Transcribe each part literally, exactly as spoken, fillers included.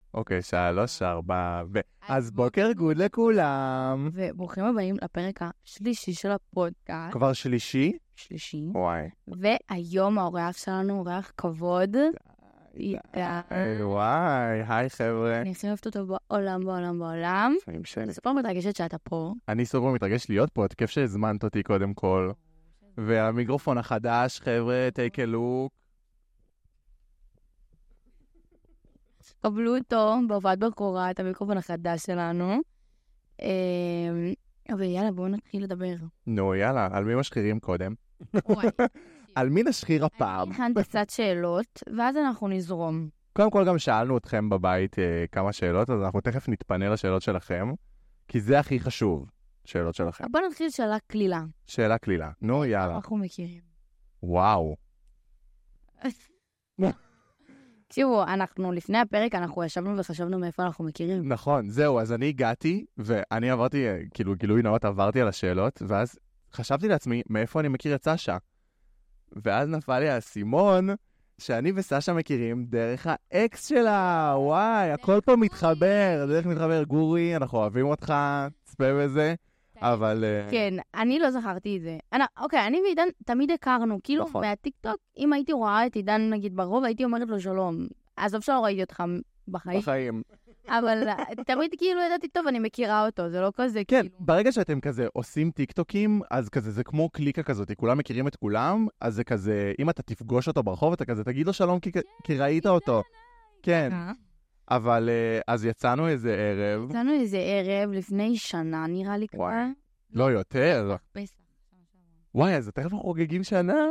אוקיי, שלוש, ארבע, ו... אז בוקר גוד לכולם. וברוכים הבאים לפרק השלישי של הפודקאסט. כבר שלישי? שלישי. וואי. והיום האורח שלנו, אורח כבוד. וואי, היי חבר'ה. אני הכי אוהבת אותו בעולם, בעולם, בעולם. לפעמים שלי. אני סופר מתרגשת שאתה פה. אני סופר מתרגש להיות פה, כיף שהזמנת אותי קודם כל. והמיקרופון החדש, חבר'ה, take a look. קבלו אותו בהופעת בכורה, את המיקרופון החדש שלנו. אבל יאללה, בואו נתחיל לדבר. נו, יאללה, על מי משחירים קודם? וואי. על מי נשחיר הפעם? אני הכנתי קצת שאלות, ואז אנחנו נזרום. קודם כל גם שאלנו אתכם בבית אה, כמה שאלות, אז אנחנו תכף נתפנה לשאלות שלכם, כי זה הכי חשוב, שאלות שלכם. בואו נתחיל שאלה כלילה. שאלה כלילה. נו, יאללה. אנחנו מכירים. וואו. תראו, אנחנו לפני הפרק, אנחנו ישבנו וחשבנו מאיפה אנחנו מכירים. נכון, זהו, אז אני הגעתי, ואני עברתי, כאילו גילוי נאות, עברתי על השאלות, ואז חשבתי לעצמי, מאיפה אני מכיר את סשה? ואז נפל לי האסימון, שאני וסשה מכירים דרך האקס שלה, וואי, הכל פה מתחבר, דרך מתחבר, גורי, אנחנו אוהבים אותך, צפה בזה, אבל... כן, אני לא זכרתי את זה. אני, אוקיי, אני ועידן תמיד הכרנו, כאילו נכון. מהטיקטוק, אם הייתי רואה את עידן נגיד ברוב, הייתי אומרת לו שלום. עזוב שלא ראיתי אותך בחיים, בחיים. אבל תמיד כאילו ידעתי טוב, אני מכירה אותו, זה לא כזה כן, כאילו... ברגע שאתם כזה עושים טיקטוקים, אז כזה זה כמו קליקה כזאת, כולם מכירים את כולם, אז זה כזה, אם אתה תפגוש אותו ברחוב, אתה כזה תגיד לו שלום כי, כי ראית אותו. כן, אבל אז יצאנו איזה ערב. יצאנו איזה ערב לפני שנה, נראה לי כבר. וואי, לא יותר. פסח. וואי, אז תכף אנחנו חוגגים שנה.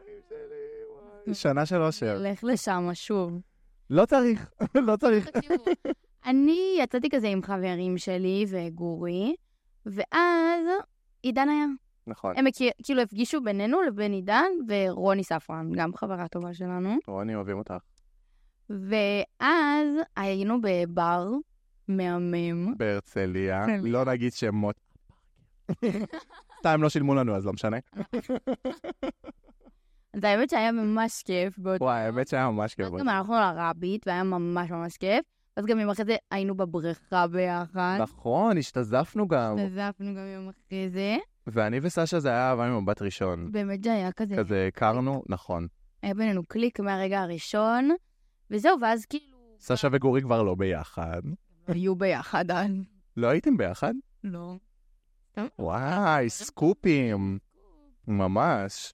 שנה של אושר. לך לשם שוב. לא צריך, לא צריך. אני יצאתי כזה עם חברים שלי וגורי, ואז עידן היה. נכון. הם מכיר, כאילו הפגישו בינינו לבין עידן ורוני ספרן, גם חברה טובה שלנו. רוני, אוהבים אותך. ואז היינו בבר מהמם. בהרצליה. לא נגיד שמות. סתם לא שילמו לנו, אז לא משנה. אז האמת שהיה ממש כיף. וואי, האמת שהיה ממש כיף. אז גם הלכנו לרביט, והיה ממש ממש כיף. אז גם יום אחרי זה היינו בבריכה ביחד. נכון, השתזפנו גם. השתזפנו גם יום אחרי זה. ואני וסשה זה היה אהבה ממבט ראשון. באמת זה היה כזה. כזה הכרנו, נכון. היה בינינו קליק מהרגע הראשון, וזהו, ואז כאילו... סשה וגורי כבר לא ביחד. היו ביחד אז. לא הייתם ביחד? לא. וואי, סקופים. ממש.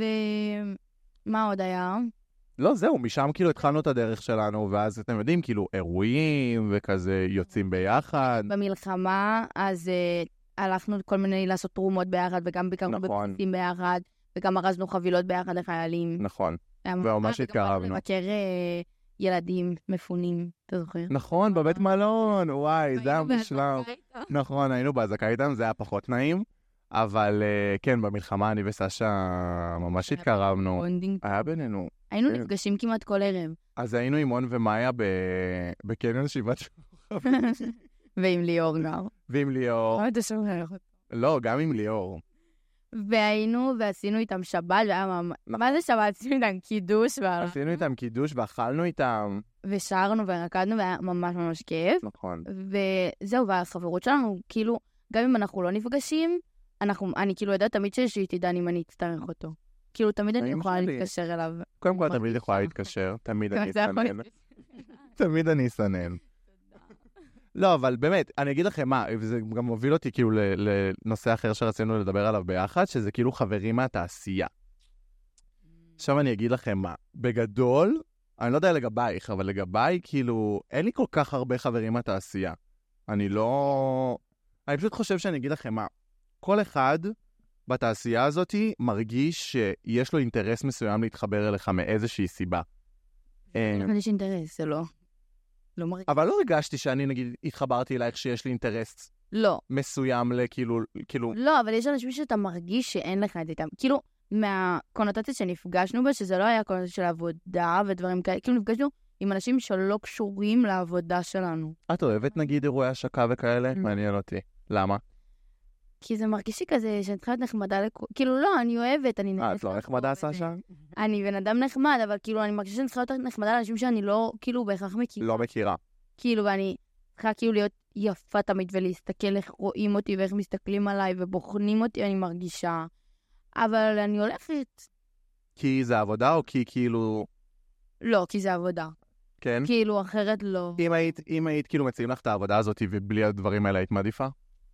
ומה עוד היה? לא, זהו, משם כאילו התחלנו את הדרך שלנו, ואז אתם יודעים, כאילו אירועים וכזה יוצאים ביחד. במלחמה, אז uh, הלכנו כל מיני לעשות תרומות ביחד, וגם ביקרנו נכון. בבסיסים ביחד, וגם ארזנו חבילות ביחד לחיילים. נכון. וממש התקרבנו. וגם לבקר uh, ילדים מפונים, אתה זוכר? נכון, בבית מלון, וואי, זה היה משלם. נכון, היינו בהזקה איתם, זה היה פחות נעים. אבל uh, כן, במלחמה אני וסשה ממש התקרבנו. היה בינינו. היינו נפגשים כמעט כל ערב. אז היינו עם און ומאיה בקניון שבעת שחור. ועם ליאור גם. ועם ליאור. מה אתה שומע? לא, גם עם ליאור. והיינו ועשינו איתם שבת, מה זה שבת? עשינו איתם קידוש. עשינו איתם קידוש ואכלנו איתם. ושרנו ורקדנו, והיה ממש ממש כיף. נכון. וזהו, והחברות שלנו, כאילו, גם אם אנחנו לא נפגשים, אנחנו, אני כאילו יודעת תמיד שיש לי תדען אם אני אצטרך אותו. כאילו, תמיד אני יכולה להתקשר אליו. קודם כל, תמיד יכולה להתקשר, תמיד אני אסנן. תמיד אני אסנן. לא, אבל באמת, אני אגיד לכם מה, וזה גם מוביל אותי כאילו לנושא אחר שרצינו לדבר עליו ביחד, שזה כאילו חברים מהתעשייה. עכשיו אני אגיד לכם מה, בגדול, אני לא יודע לגבייך, אבל לגביי, כאילו, אין לי כל כך הרבה חברים מהתעשייה. אני לא... אני פשוט חושב שאני אגיד לכם מה, כל אחד בתעשייה הזאת מרגיש שיש לו אינטרס מסוים להתחבר אליך מאיזושהי סיבה. אבל יש אינטרס, זה לא. לא מרגיש. אבל לא הרגשתי שאני, נגיד, התחברתי אלייך שיש לי אינטרס לא. מסוים לכאילו, כאילו... לא, אבל יש אנשים שאתה מרגיש שאין לך את איתם. כאילו, מהקונוטציה שנפגשנו בה, שזה לא היה קונוטציה של עבודה ודברים כאלה, כאילו נפגשנו עם אנשים שלא קשורים לעבודה שלנו. את אוהבת, נגיד, אירועי השקה וכאלה? מעניין אותי. למה? כי זה מרגיש לי כזה שאני צריכה להיות נחמדה לכ... כאילו, לא, אני אוהבת, אני... אה, את לא נחמדה, סשה? אני בן אדם נחמד, אבל כאילו, אני מרגישה שאני צריכה להיות נחמדה לאנשים שאני לא, כאילו, בהכרח מכירה. לא מכירה. כאילו, ואני צריכה כאילו להיות יפה תמיד ולהסתכל איך רואים אותי ואיך מסתכלים עליי ובוחנים אותי, אני מרגישה. אבל אני הולכת... כי זה עבודה או כי כאילו... לא, כי זה עבודה. כן? כאילו, אחרת לא. אם היית, אם היית כאילו מציעים לך את העבודה הזאת ובלי הדברים האלה היית מעדיפה?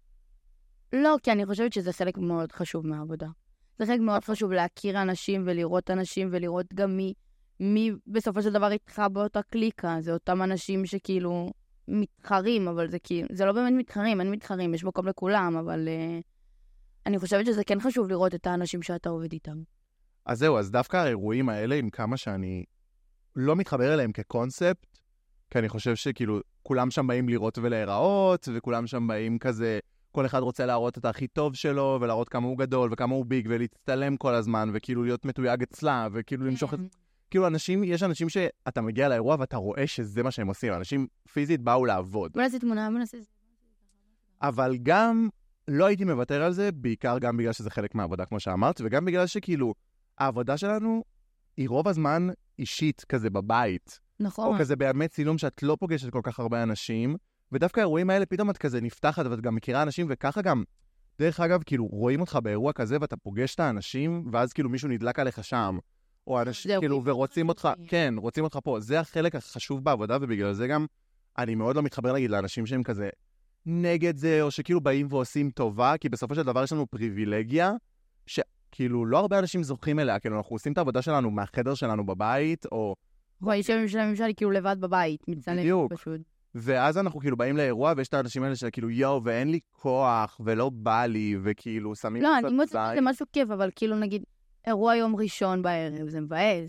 לא, כי אני חושבת שזה חלק מאוד חשוב מהעבודה. זה חלק מאוד חשוב להכיר אנשים ולראות אנשים ולראות גם מי, מי בסופו של דבר איתך באותה קליקה. זה אותם אנשים שכאילו מתחרים, אבל זה כאילו, זה לא באמת מתחרים, אין מתחרים, יש מקום לכולם, אבל uh, אני חושבת שזה כן חשוב לראות את האנשים שאתה עובד איתם. אז זהו, אז דווקא האירועים האלה, עם כמה שאני לא מתחבר אליהם כקונספט, כי אני חושב שכאילו כולם שם באים לראות ולהיראות, וכולם שם באים כזה, כל אחד רוצה להראות את הכי טוב שלו, ולהראות כמה הוא גדול, וכמה הוא ביג, ולהצטלם כל הזמן, וכאילו להיות מתויג אצלה, וכאילו למשוך את... כאילו אנשים, יש אנשים שאתה מגיע לאירוע, ואתה רואה שזה מה שהם עושים. אנשים פיזית באו לעבוד. בוא נעשה תמונה, בוא נעשה... אבל גם לא הייתי מוותר על זה, בעיקר גם בגלל שזה חלק מהעבודה, כמו שאמרת, וגם בגלל שכאילו, העבודה שלנו היא רוב הזמן אישית כזה בבית. נכון. או כזה באמת צילום שאת לא פוגשת כל כך הרבה אנשים, ודווקא האירועים האלה פתאום את כזה נפתחת ואת גם מכירה אנשים, וככה גם, דרך אגב, כאילו רואים אותך באירוע כזה ואתה פוגש את האנשים, ואז כאילו מישהו נדלק עליך שם, או אנשים כאילו, ורוצים אותך, כן, רוצים אותך פה. זה החלק החשוב בעבודה, ובגלל זה גם אני מאוד לא מתחבר להגיד לאנשים שהם כזה נגד זה, או שכאילו באים ועושים טובה, כי בסופו של דבר יש לנו פריבילגיה, שכאילו לא הרבה אנשים זוכים אליה, כאילו אנחנו עושים את העבודה שלנו מהחדר שלנו בבית, או... וואי, שם של הממשלה כאילו לבד בבית, מצלם פשוט. ואז אנחנו כאילו באים לאירוע, ויש את האנשים האלה שכאילו, יואו, ואין לי כוח, ולא בא לי, וכאילו שמים... לא, אני מוצאת שזה משהו כיף, אבל כאילו נגיד, אירוע יום ראשון בערב, זה מבאס.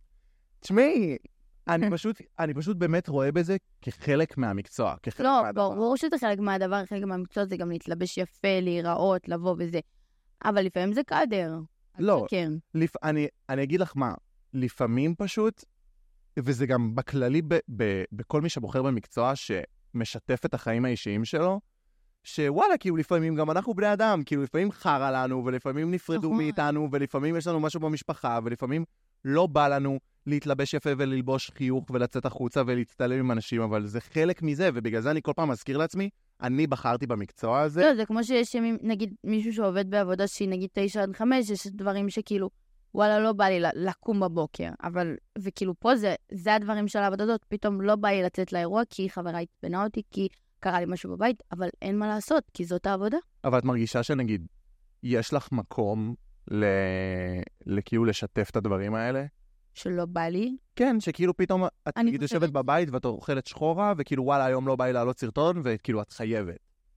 תשמעי, אני פשוט, אני פשוט באמת רואה בזה כחלק מהמקצוע, כחלק לא, מהדבר. לא, ברור שזה חלק מהדבר, חלק מהמקצוע זה גם להתלבש יפה, להיראות, לבוא וזה. אבל לפעמים זה קדר. לא, כן. לפ... אני, אני אגיד לך מה, לפעמים פשוט, וזה גם בכללי ב, ב, בכל מי שבוחר במקצוע שמשתף את החיים האישיים שלו, שוואלה, כאילו לפעמים גם אנחנו בני אדם, כאילו לפעמים חרה לנו, ולפעמים נפרדו נכון. מאיתנו, ולפעמים יש לנו משהו במשפחה, ולפעמים לא בא לנו להתלבש יפה וללבוש חיוך ולצאת החוצה ולהצטלם עם אנשים, אבל זה חלק מזה, ובגלל זה אני כל פעם מזכיר לעצמי, אני בחרתי במקצוע הזה. לא, זה כמו שיש נגיד מישהו שעובד בעבודה שהיא נגיד תשע עד חמש, יש דברים שכאילו, וואלה, לא בא לי לקום בבוקר, אבל, וכאילו פה זה, זה הדברים של העבודה הזאת, פתאום לא בא לי לצאת לאירוע, כי חברה התפנה אותי, כי קרה לי משהו בבית, אבל אין מה לעשות, כי זאת העבודה. אבל את מרגישה שנגיד, יש לך מקום ל... לכאילו לשתף את הדברים האלה? שלא בא לי. כן, שכאילו פתאום את נגיד חושבת... יושבת בבית ואת אוכלת שחורה, וכאילו וואלה, היום לא בא לי לעלות סרטון, וכאילו את חייבת.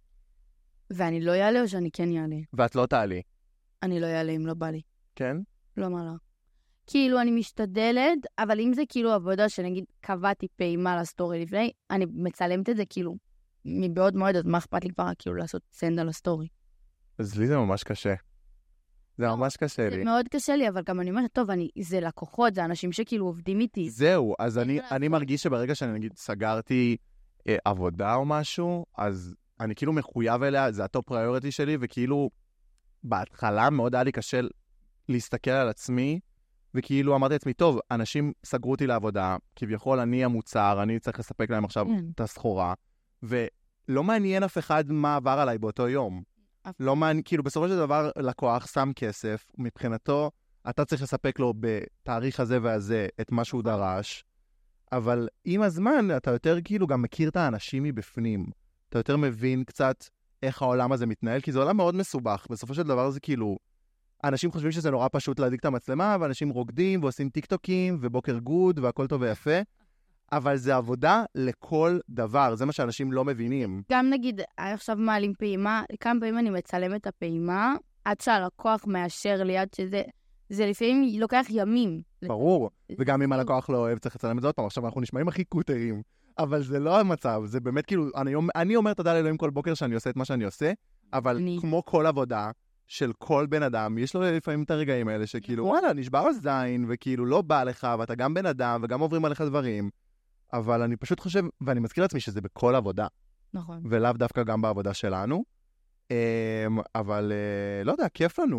ואני לא יעלה או שאני כן יעלה? ואת לא תעלי. אני לא יעלה אם לא בא לי. כן? לא מה לא. כאילו אני משתדלת, אבל אם זה כאילו עבודה שנגיד קבעתי פעימה לסטורי לפני, אני מצלמת את זה כאילו מבעוד מועד, אז מה אכפת לי כבר כאילו לעשות סנד על הסטורי? אז לי זה ממש קשה. זה ממש קשה לי. זה מאוד קשה לי, אבל גם אני אומרת, טוב, אני, זה לקוחות, זה אנשים שכאילו עובדים איתי. זהו, אז אני, אני מרגיש שברגע שאני נגיד סגרתי אה, עבודה או משהו, אז אני כאילו מחויב אליה, זה הטופ פריוריטי שלי, וכאילו בהתחלה מאוד היה לי קשה להסתכל על עצמי, וכאילו אמרתי לעצמי, טוב, אנשים סגרו אותי לעבודה, כביכול אני המוצר, אני צריך לספק להם עכשיו כן. את הסחורה, ולא מעניין אף אחד מה עבר עליי באותו יום. לא מעניין, כאילו בסופו של דבר לקוח שם כסף, מבחינתו אתה צריך לספק לו בתאריך הזה והזה את מה שהוא דרש, אבל עם הזמן אתה יותר כאילו גם מכיר את האנשים מבפנים, אתה יותר מבין קצת איך העולם הזה מתנהל, כי זה עולם מאוד מסובך, בסופו של דבר זה כאילו, אנשים חושבים שזה נורא פשוט להדליק את המצלמה, ואנשים רוקדים ועושים טיקטוקים ובוקר גוד והכל טוב ויפה, אבל זה עבודה לכל דבר, זה מה שאנשים לא מבינים. גם נגיד, עכשיו מעלים פעימה, כמה פעמים אני מצלם את הפעימה, עד שהלקוח מאשר לי, עד שזה, זה לפעמים לוקח ימים. ברור, וגם אם הלקוח לא אוהב, צריך לצלם את זה עוד פעם, עכשיו אנחנו נשמעים הכי קוטרים, אבל זה לא המצב, זה באמת כאילו, אני, אני אומר תודה לאלוהים כל בוקר שאני עושה את מה שאני עושה, אבל אני... כמו כל עבודה של כל בן אדם, יש לו לפעמים את הרגעים האלה שכאילו, וואלה, נשבר הזין, וכאילו לא בא לך, ואתה גם בן אדם, וגם עוברים עליך דברים. אבל אני פשוט חושב, ואני מזכיר לעצמי שזה בכל עבודה. נכון. ולאו דווקא גם בעבודה שלנו. אבל לא יודע, כיף לנו.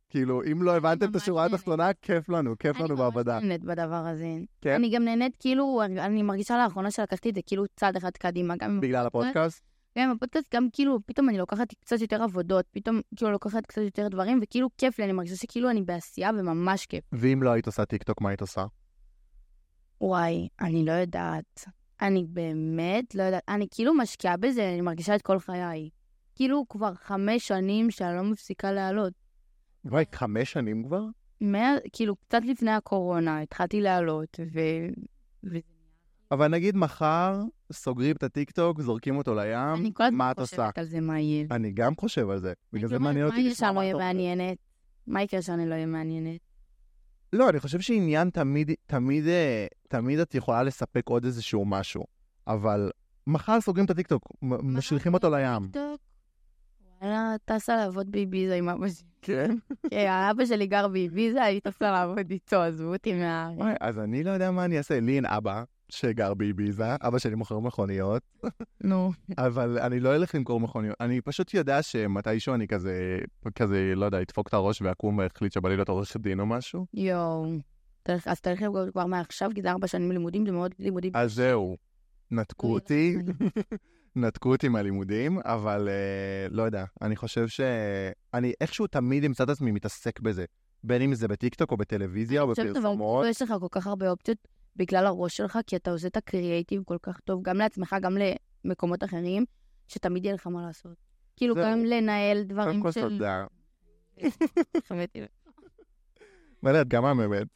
כאילו, אם לא הבנתם את השורה התחתונה, כיף לנו, כיף לנו בעבודה. אני ממש נהנית בדבר הזה. כן? אני גם נהנית, כאילו, אני מרגישה לאחרונה שלקחתי את זה, כאילו, צעד אחד קדימה. בגלל הפודקאסט? גם בפודקאסט, גם כאילו, פתאום אני לוקחת קצת יותר עבודות, פתאום כאילו לוקחת קצת יותר דברים, וכאילו כיף לי, אני מרגישה שכאילו אני בעשייה וממש כיף. ואם לא היית עושה טיקטוק, מה היית עושה? וואי, אני לא יודעת. אני באמת לא יודעת. אני כאילו משקיעה בזה, אני מרגישה את כל חיי. כאילו כבר חמש שנים שאני לא מפסיקה לעלות. וואי, חמש שנים כבר? מה, כאילו, קצת לפני הקורונה, התחלתי לעלות, ו... ו... אבל נגיד מחר, סוגרים את הטיקטוק, זורקים אותו לים, מה את עושה? אני כל הזמן חושבת על זה, מה יהיה. אני גם חושב על זה. בגלל זה מעניין אותי. מה יהיה שאני לא אהיה מעניינת? מה יקרה שאני לא אהיה מעניינת? לא, אני חושב שעניין תמיד, תמיד, תמיד את יכולה לספק עוד איזשהו משהו. אבל מחר סוגרים את הטיקטוק, משליכים אותו לים. וואלה, טסה לעבוד באביזה עם אבא שלי. כן? כן, האבא שלי גר באביזה, אני טסה לעבוד איתו, עזבו אותי מהארץ. אז אני לא יודע מה אני אעשה. לי אין אבא שגר באביזה, אבא שלי מוכר מכוניות. נו. אבל אני לא אלך למכור מכוניות. אני פשוט יודע שמתישהו אני כזה, כזה, לא יודע, ידפוק את הראש והקום והחליט שבא לי להיות עורך דין או משהו. יואו. אז תלך כבר מעכשיו, כי זה ארבע שנים לימודים, זה מאוד לימודים. אז זהו. נתקו אותי. נתקו אותי מהלימודים, אבל uh, לא יודע, אני חושב שאני איכשהו תמיד אמצא את עצמי מתעסק בזה, בין אם זה בטיקטוק או בטלוויזיה או בפרסומות. יש לך כל כך הרבה אופציות בגלל הראש שלך, כי אתה עושה את הקריאייטיב כל כך טוב, גם לעצמך, גם למקומות אחרים, שתמיד יהיה לך מה לעשות. כאילו גם לנהל דברים של... קודם כל תודה. מלאת, גם האמת.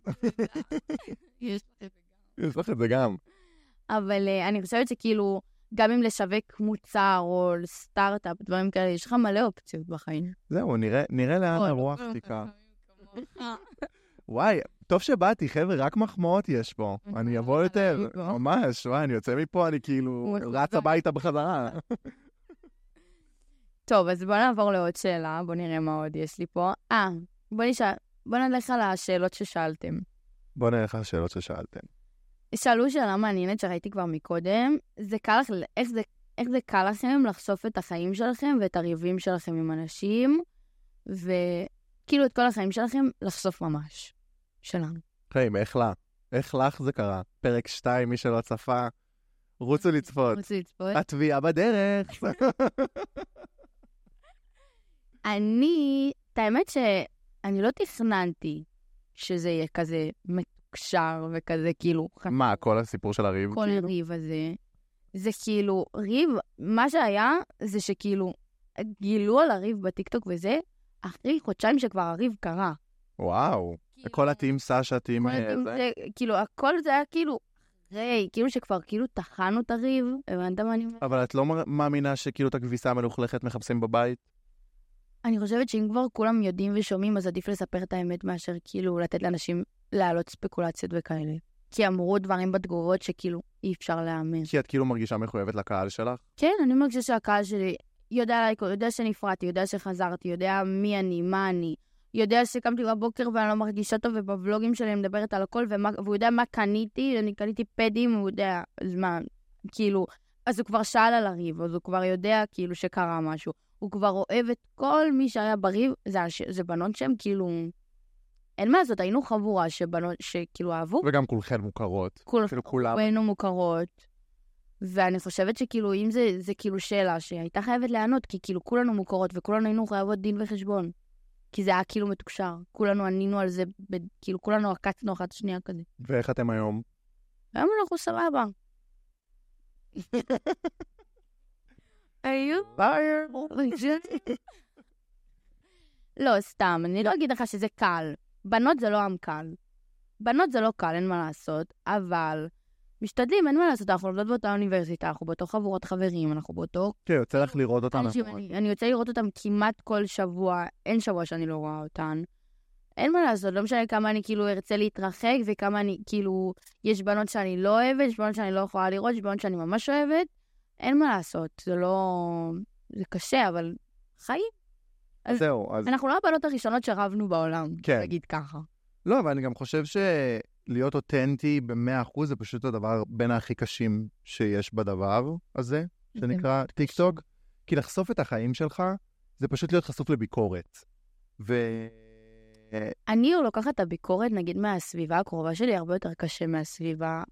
יש לך את זה גם. אבל אני חושבת שכאילו... גם אם לשווק מוצר או סטארט-אפ, דברים כאלה, יש לך מלא אופציות בחיים. זהו, נראה, נראה לאן הרוח תיקח. וואי, טוב שבאתי, חבר'ה, רק מחמאות יש פה. אני אבוא יותר, ממש, וואי, אני יוצא מפה, אני כאילו רץ הביתה בחזרה. טוב, אז בוא נעבור לעוד שאלה, בוא נראה מה עוד יש לי פה. אה, בוא נשאל, בוא נלך על השאלות ששאלתם. בוא נלך על השאלות ששאלתם. שאלו שאלה מעניינת שראיתי כבר מקודם, זה קל לך, איך זה, איך זה קל לכם לחשוף את החיים שלכם ואת הריבים שלכם עם אנשים, וכאילו את כל החיים שלכם לחשוף ממש, שלנו. חיים, איך לה? איך לך זה קרה? פרק שתיים, מי שלא צפה, רוצו לצפות. רוצו לצפות. התביעה בדרך. אני, את האמת שאני לא תכננתי שזה יהיה כזה מתוקשר וכזה כאילו... מה, כל הסיפור של הריב? כל הריב הזה. זה כאילו, ריב, מה שהיה זה שכאילו גילו על הריב בטיקטוק וזה, אחרי חודשיים שכבר הריב קרה. וואו. כל הטים סשה, טים... כאילו, הכל זה היה כאילו... אחרי, כאילו שכבר כאילו טחנו את הריב, הבנת מה אני אומר? אבל את לא מאמינה שכאילו את הכביסה המלוכלכת מחפשים בבית? אני חושבת שאם כבר כולם יודעים ושומעים, אז עדיף לספר את האמת מאשר כאילו לתת לאנשים להעלות ספקולציות וכאלה. כי אמרו דברים בתגובות שכאילו אי אפשר להאמין. כי את כאילו מרגישה מחויבת לקהל שלך? כן, אני מרגישה שהקהל שלי יודע לייקו, יודע שנפרדתי, יודע שחזרתי, יודע מי אני, מה אני. יודע שקמתי בבוקר ואני לא מרגישה טוב, ובבלוגים שלי אני מדברת על הכל, ומה, והוא יודע מה קניתי, אני קניתי פדים, הוא יודע, אז מה, כאילו, אז הוא כבר שאל על הריב, אז הוא כבר יודע כאילו שקרה משהו. הוא כבר אוהב את כל מי שהיה בריב, זה, זה בנות שהם כאילו, אין מה זאת, היינו חבורה שבנות, שכאילו אהבו. וגם כולכן מוכרות. כול, כאילו כולם. היינו מוכרות. ואני חושבת שכאילו, אם זה, זה כאילו שאלה שהייתה חייבת לענות, כי כאילו כולנו מוכרות, וכולנו היינו חייבות דין וחשבון. כי זה היה כאילו מתוקשר. כולנו ענינו על זה, ב... כאילו כולנו עקצנו אחת שנייה כזה. ואיך אתם היום? היום אנחנו סבבה. היו? לא, סתם, אני לא אגיד לך שזה קל. בנות זה לא עם קל. בנות זה לא קל, אין מה לעשות, אבל משתדלים, אין מה לעשות, אנחנו עובדות באותה אוניברסיטה, אנחנו באותו חבורת חברים, אנחנו באותו... כן, יוצא לך לראות אותם. אני, אני יוצא לראות אותם כמעט כל שבוע, אין שבוע שאני לא רואה אותן. אין מה לעשות, לא משנה כמה אני כאילו ארצה להתרחק, וכמה אני כאילו, יש בנות שאני לא אוהבת, יש בנות שאני לא יכולה לראות, יש בנות שאני ממש אוהבת, אין מה לעשות, זה לא... זה קשה, אבל חיים. אז זהו, אז... אנחנו לא הבנות הראשונות שרבנו בעולם, כן. תגיד ככה. לא, אבל אני גם חושב שלהיות אותנטי ב-מאה אחוז זה פשוט הדבר בין הכי קשים שיש בדבר הזה, שנקרא טיק טוק, כי לחשוף את החיים שלך זה פשוט להיות חשוף לביקורת. ו... אני לוקחת את הביקורת, נגיד, מהסביבה הקרובה שלי, הרבה יותר קשה מהסביבה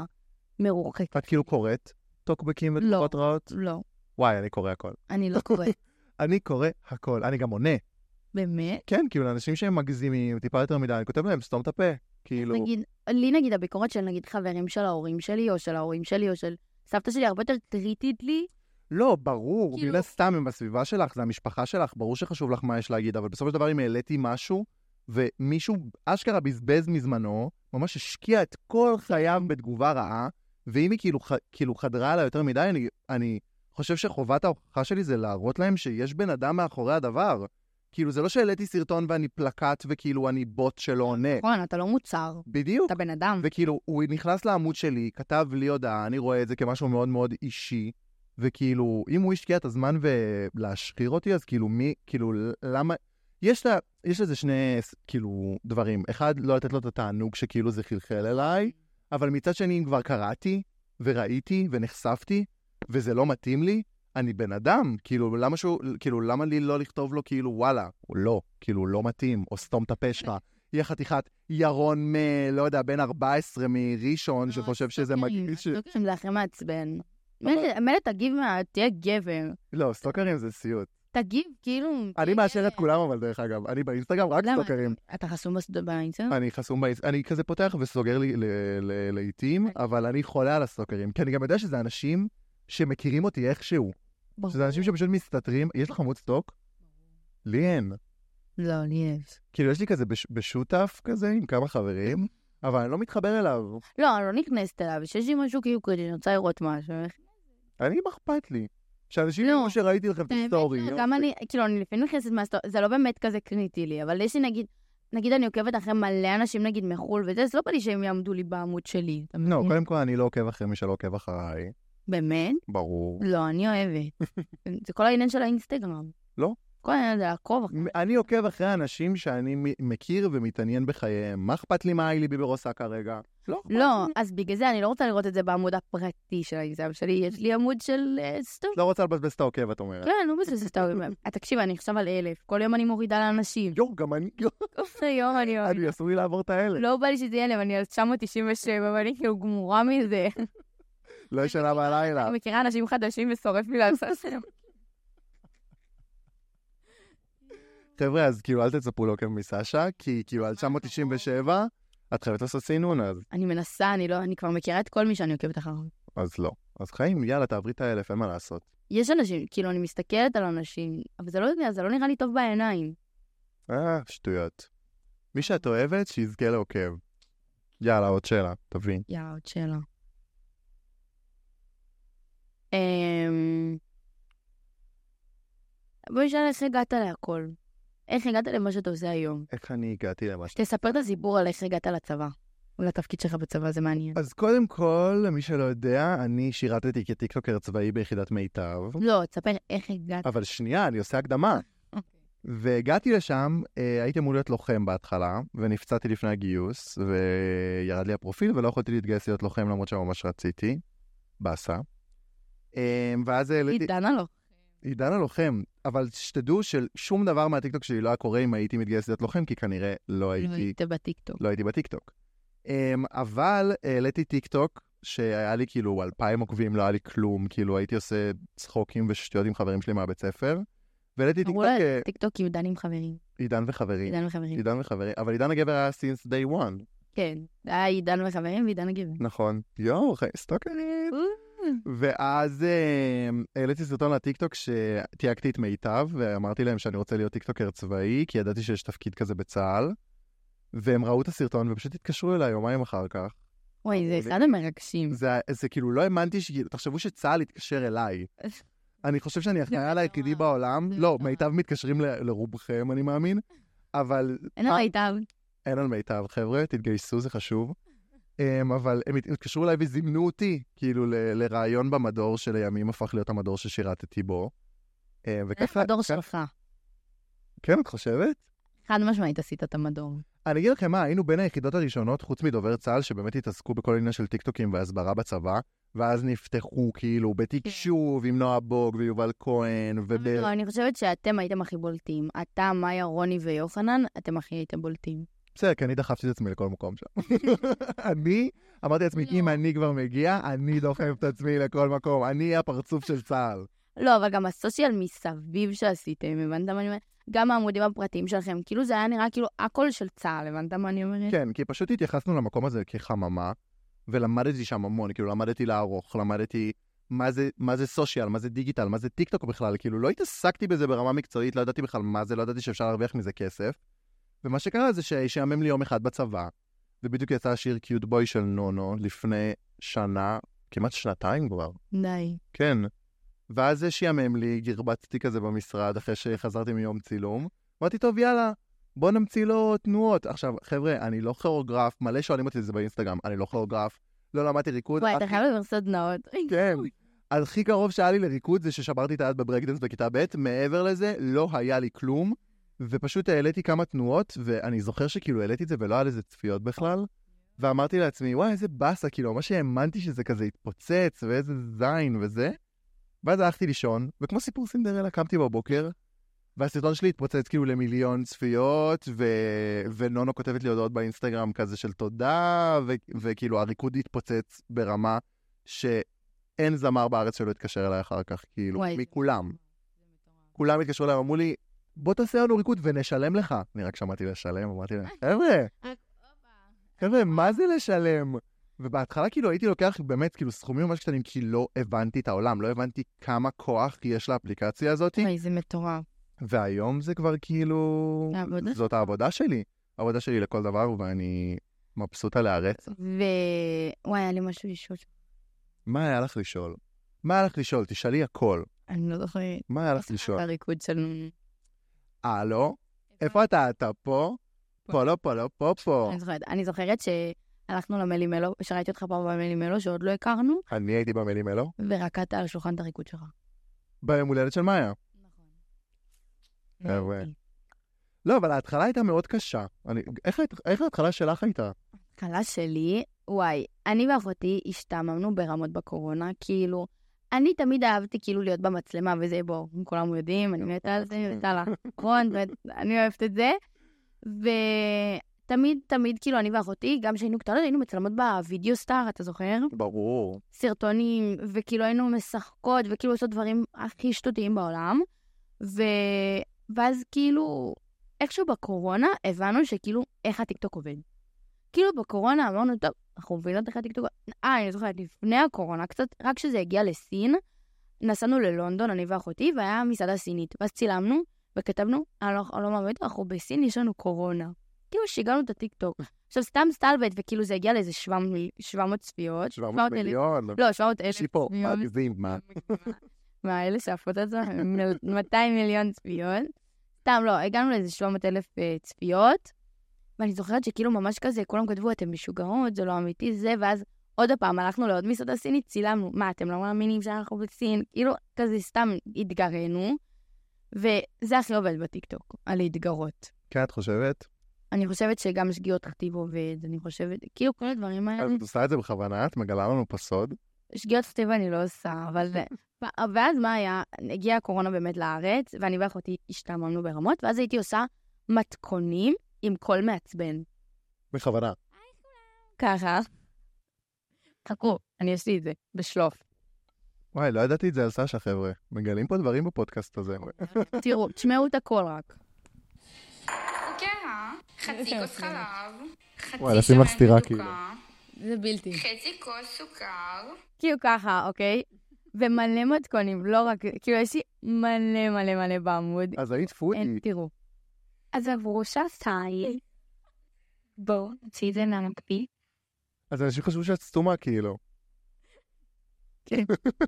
המרוחקת. את כאילו קוראת טוקבקים ותגובות רעות? לא. וואי, אני קורא הכל. אני לא קוראת. אני קורא הכל, אני גם עונה. באמת? כן, כאילו, לאנשים שהם מגזימים, טיפה יותר מדי, אני כותב להם, סתום את הפה. כאילו... נגיד, לי נגיד הביקורת של נגיד חברים של ההורים שלי, או של ההורים שלי, או של סבתא שלי, הרבה יותר קריטית לי. לא, ברור, כאילו... בגלל סתם הם בסביבה שלך, זה המשפחה שלך, ברור שחשוב לך מה יש להגיד, אבל בסופו של דבר אם העליתי משהו, ומישהו אשכרה בזבז מזמנו, ממש השקיע את כל חייו בתגובה רעה, ואם היא כאילו, ח... כאילו חדרה עליה יותר מדי, אני, אני חושב שחובת ההוכחה שלי זה להראות להם שיש בן אדם מאחורי הדבר. כאילו, זה לא שהעליתי סרטון ואני פלקט וכאילו אני בוט שלא עונה. נכון, אתה לא מוצר. בדיוק. אתה בן אדם. וכאילו, הוא נכנס לעמוד שלי, כתב לי הודעה, אני רואה את זה כמשהו מאוד מאוד אישי, וכאילו, אם הוא השקיע את הזמן ולהשחיר אותי, אז כאילו, מי, כאילו, למה... יש לה, יש לזה שני, כאילו, דברים. אחד, לא לתת לו את התענוג שכאילו זה חלחל אליי, אבל מצד שני, אם כבר קראתי, וראיתי, ונחשפתי, וזה לא מתאים לי, אני בן אדם, כאילו, למה שהוא, כאילו, למה לי לא לכתוב לו, כאילו, וואלה, הוא לא, כאילו, לא מתאים, או סתום את הפה שלך. יהיה חתיכת ירון מ... לא יודע, בן ארבע עשרה מראשון, שחושב שזה מגעיל... סטוקרים זה הכי מעצבן. מילא תגיב מה... תהיה גבר. לא, סטוקרים זה סיוט. תגיב, כאילו... אני מאשר את כולם, אבל דרך אגב, אני באינסטגרם רק סטוקרים. אתה חסום באינסטגרם? אני חסום באינסטגרם, אני כזה פותח וסוגר לי לעיתים, אבל אני חולה על הסטוקרים, כי אני גם יודע שזה אנשים שמכירים אותי איכשהו. שזה אנשים שפשוט מסתתרים. יש לך עמוד סטוק? לי אין. לא, לי יש. כאילו, יש לי כזה בשותף כזה, עם כמה חברים, אבל אני לא מתחבר אליו. לא, אני לא נכנסת אליו, שיש לי משהו כאילו כדי, אני רוצה לראות משהו. אני מחפת לי. שאנשים כמו שראיתי לכם את הסטורי. גם אני, כאילו, אני לפעמים נכנסת מהסטורי, זה לא באמת כזה קריטי לי, אבל יש לי נגיד, נגיד אני עוקבת אחרי מלא אנשים נגיד מחול, וזה, זה לא בא לי שהם יעמדו לי בעמוד שלי. לא, קודם כל אני לא עוקב אחרי מי שלא עוקב אחריי. באמת? ברור. לא, אני אוהבת. זה כל העניין של האינסטגרם. לא? כל העניין זה לעקוב אחרי. אני עוקב אחרי אנשים שאני מכיר ומתעניין בחייהם. מה אכפת לי מה איילי ביבר עושה כרגע? לא. לא, אז בגלל זה אני לא רוצה לראות את זה בעמוד הפרטי של האינסטגרם שלי, יש לי עמוד של סטוק. לא רוצה לבזבז את העוקב, את אומרת. כן, לא מבזבז את העוקב. תקשיב, אני חושב על אלף. כל יום אני מורידה לאנשים. יו, גם אני. כל יום אני מורידה. אני אסור לי לעבור את האלף. לא בא לי שזה אלף, אני על תשע מאות תשעים ושבע, ואני כאילו גמורה מזה. לא ישנה בלילה. אני מכירה אנשים חדשים ושורף לי לעשות שם. חבר'ה, אז כאילו אל תצפו לעוקב מסשה, כי כאילו על תשע מאות תשעים ושבע, את חייבת לעשות סינון אז. אני מנסה, אני לא, אני כבר מכירה את כל מי שאני עוקבת אחריו. אז לא. אז חיים, יאללה, תעברי את האלף, אין מה לעשות. יש אנשים, כאילו אני מסתכלת על אנשים, אבל זה לא יודע, זה לא נראה לי טוב בעיניים. אה, שטויות. מי שאת אוהבת, שיזכה לעוקב. יאללה, עוד שאלה, תבין. יאללה, עוד שאלה. אממ... בואי נשאל איך הגעת להכל. איך הגעת למה שאתה עושה היום? איך אני הגעתי למה שאתה... תספר את הסיפור על איך הגעת לצבא. או לתפקיד שלך בצבא, זה מעניין. אז קודם כל, למי שלא יודע, אני שירתתי כטיקטוקר צבאי ביחידת מיטב. לא, תספר איך הגעת. אבל שנייה, אני עושה הקדמה. והגעתי לשם, הייתי אמור להיות לוחם בהתחלה, ונפצעתי לפני הגיוס, וירד לי הפרופיל, ולא יכולתי להתגייס להיות לוחם למרות שממש רציתי. באסה. ואז העליתי... עידן הלוחם. עידן הלוחם, אבל שתדעו ששום דבר מהטיקטוק שלי לא היה קורה אם הייתי מתגייס להיות לוחם, כי כנראה לא הייתי... לא הייתי בטיקטוק. לא הייתי בטיקטוק. אבל העליתי טיקטוק, שהיה לי כאילו אלפיים עוקבים, לא היה לי כלום, כאילו הייתי עושה צחוקים ושטויות עם חברים שלי מהבית ספר, והעליתי טיקטוק... אמרו לה טיקטוק עידן עם חברים. עידן וחברים. עידן וחברים. עידן וחברים, אבל עידן הגבר היה since day one. כן, היה עידן וחברים ועידן הגבר. נכון. יואו, סטוקרית. ואז העליתי סרטון לטיקטוק שתייגתי את מיטב, ואמרתי להם שאני רוצה להיות טיקטוקר צבאי, כי ידעתי שיש תפקיד כזה בצה"ל, והם ראו את הסרטון ופשוט התקשרו אליי יומיים אחר כך. וואי, זה אחד המרגשים. זה, זה כאילו לא האמנתי, ש... תחשבו שצה"ל התקשר אליי. אני חושב שאני החייל היחידי בעולם. לא, מיטב מתקשרים ל... לרובכם, אני מאמין, אבל... אין על מיטב. אין על מיטב, חבר'ה, תתגייסו, זה חשוב. אבל הם התקשרו אליי וזימנו אותי, כאילו, ל... לרעיון במדור שלימים הפך להיות המדור ששירתתי בו. איך המדור שלך? כן, את חושבת? חד משמעית עשית את המדור. אני אגיד לכם מה, היינו בין היחידות הראשונות, חוץ מדובר צה"ל, שבאמת התעסקו בכל עניין של טיקטוקים והסברה בצבא, ואז נפתחו כאילו בתקשוב עם נועה בוג ויובל כהן, וב... לא, אני חושבת שאתם הייתם הכי בולטים. אתה, מאיה, רוני ויוחנן, אתם הכי הייתם בולטים. בסדר, כי אני דחפתי את עצמי לכל מקום שם. אני, אמרתי לעצמי, אם אני כבר מגיע, אני דוחף את עצמי לכל מקום. אני הפרצוף של צה"ל. לא, אבל גם הסושיאל מסביב שעשיתם, הבנת מה אני אומרת? גם העמודים הפרטיים שלכם, כאילו זה היה נראה כאילו הכל של צה"ל, הבנת מה אני אומרת? כן, כי פשוט התייחסנו למקום הזה כחממה, ולמדתי שם המון, כאילו למדתי לערוך, למדתי מה זה, מה זה סושיאל, מה זה דיגיטל, מה זה טיקטוק בכלל, כאילו לא התעסקתי בזה ברמה מקצועית, לא ידעתי בכלל מה זה, לא ידעתי שאפשר להרוויח מזה כסף. ומה שקרה זה שישעמם לי יום אחד בצבא, ובדיוק יצא השיר קיוט בוי של נונו לפני שנה, כמעט שנתיים כבר. די. כן. ואז זה שיעמם לי, גרבצתי כזה במשרד אחרי שחזרתי מיום צילום. אמרתי, טוב, יאללה, בוא נמציא לו תנועות. עכשיו, חבר'ה, אני לא כוריאוגרף, מלא שואלים אותי את זה באינסטגרם, אני לא כוריאוגרף, לא למדתי ריקוד. וואי, אתה חייב לדבר סדנאות. כן. הכי קרוב שהיה לי לריקוד זה ששברתי את היד בברקדנס בכיתה ב', מעבר לזה לא היה לי כלום, ופשוט העליתי כמה תנועות, ואני זוכר שכאילו העליתי את זה ולא היה לזה צפיות בכלל, ואמרתי לעצמי, וואי, איזה בסה, כאילו, מה שהאמנתי שזה כזה התפוצץ, ואיזה זין וזה. ואז הלכתי לישון, וכמו סיפור סינדרלה, קמתי בבוקר, והסרטון שלי התפוצץ כאילו למיליון צפיות, ו... ונונו כותבת לי הודעות באינסטגרם כזה של תודה, ו... וכאילו הריקוד התפוצץ ברמה שאין זמר בארץ שלא התקשר אליי אחר כך, כאילו, וואי, מכולם. כולם התקשרו אליי, אמרו לי, בוא תעשה לנו ריקוד ונשלם לך. אני רק שמעתי לשלם, אמרתי להם, חבר'ה, חבר'ה, מה זה לשלם? ובהתחלה כאילו הייתי לוקח באמת כאילו סכומים ממש קטנים, כי לא הבנתי את העולם, לא הבנתי כמה כוח יש לאפליקציה הזאת. וואי, זה מטורף. והיום זה כבר כאילו, זאת העבודה שלי. העבודה שלי לכל דבר, ואני מבסוטה לארץ. ווואי, היה לי משהו לשאול. מה היה לך לשאול? מה היה לך לשאול? תשאלי הכל. אני לא זוכרת. מה היה לך לשאול? הריקוד שלנו. אה, לא? איפה אתה? אתה פה? פה, לא, פה, לא, פה, פה. אני זוכרת. אני זוכרת שהלכנו למלימלו, שראיתי אותך פעם במלימלו, שעוד לא הכרנו. אני הייתי במלימלו. ורקדת על שולחן את הריקוד שלך. ביום הולדת של מאיה. נכון. לא, אבל ההתחלה הייתה מאוד קשה. איך ההתחלה שלך הייתה? ההתחלה שלי, וואי, אני ואחותי השתעממנו ברמות בקורונה, כאילו, אני תמיד אהבתי כאילו להיות במצלמה, וזה בוא, כולם יודעים, אני מתה על זה, מתה על האחרון, אני אוהבת את זה, ותמיד, תמיד, כאילו, אני ואחותי, גם שהיינו קטנות, היינו מצלמות בווידאו סטאר, אתה זוכר? ברור. סרטונים, וכאילו היינו משחקות, וכאילו עושות דברים הכי שטותיים בעולם, ו... ואז כאילו, איכשהו בקורונה, הבנו שכאילו, איך הטיקטוק עובד. כאילו בקורונה אמרנו, טוב, אנחנו מבינות איך הטיקטוק... אה, אני זוכרת, לפני הקורונה, קצת, רק כשזה הגיע לסין, נסענו ללונדון, אני ואחותי, והיה מסעדה סינית. ואז צילמנו, וכתבנו, אני לא, לא מאמנת, אנחנו בסין, יש לנו קורונה. כאילו שיגענו את הטיקטוק. עכשיו, סתם סטלבט, וכאילו זה הגיע לאיזה שבע מאות צפיות. שבע מאות מיליון. לא, שבע מאות אלף. שיפו, מעדיזים, מה? מה, אלה שאפות את זה? מאתיים מיליון צפיות. סתם, לא, הגענו לאיזה שבע מאות אלף צפיות. ואני זוכרת שכאילו ממש כזה, כולם כתבו, אתם משוגעות, זה לא אמיתי, זה, ואז עוד הפעם הלכנו לעוד מסעדה סינית, צילמנו, מה, אתם לא מאמינים שאנחנו בסין? כאילו, כזה סתם התגרנו, וזה הכי עובד בטיקטוק, על להתגרות. כן, את חושבת? אני חושבת שגם שגיאות כתיב עובד, אני חושבת, כאילו כל הדברים האלה... אז את עושה את זה בכוונה, את מגלה לנו פה סוד? שגיאות כתיב אני לא עושה, אבל... ואז מה היה? הגיעה הקורונה באמת לארץ, ואני ואחותי השתעממנו ברמות, ואז הייתי עושה מתכונים עם קול מעצבן. בכוונה. ככה. חכו, אני אעשי את זה, בשלוף. וואי, לא ידעתי את זה על סשה, חבר'ה. מגלים פה דברים בפודקאסט הזה. תראו, תשמעו את הכל רק. אוקיי, חצי כוס חלב, וואי, לשים לך סתירה כאילו. זה בלתי. חצי כוס סוכר. כאילו ככה, אוקיי? ומלא מתכונים, לא רק, כאילו יש לי מלא מלא מלא בעמוד. אז היית פודי. תראו. אז עברו שעתיים. בואו, נוציא את זה מהמקפיא. אז אנשים חשבו שאת סתומה, כאילו. כן.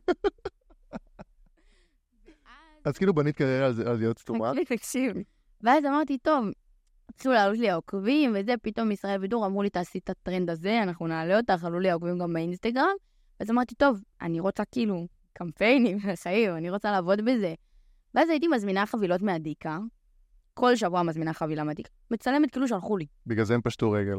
אז כאילו בנית קריירה על להיות סתומה. תקשיב. ואז אמרתי, טוב, התחילו לעלות לי העוקבים, וזה, פתאום ישראל בידור אמרו לי, תעשי את הטרנד הזה, אנחנו נעלה אותך, עלו לי העוקבים גם באינסטגרם. ואז אמרתי, טוב, אני רוצה כאילו קמפיינים, חיים, אני רוצה לעבוד בזה. ואז הייתי מזמינה חבילות מהדיקה, כל שבוע מזמינה חבילה מדהים. מצלמת כאילו שלחו לי. בגלל זה הם פשטו רגל.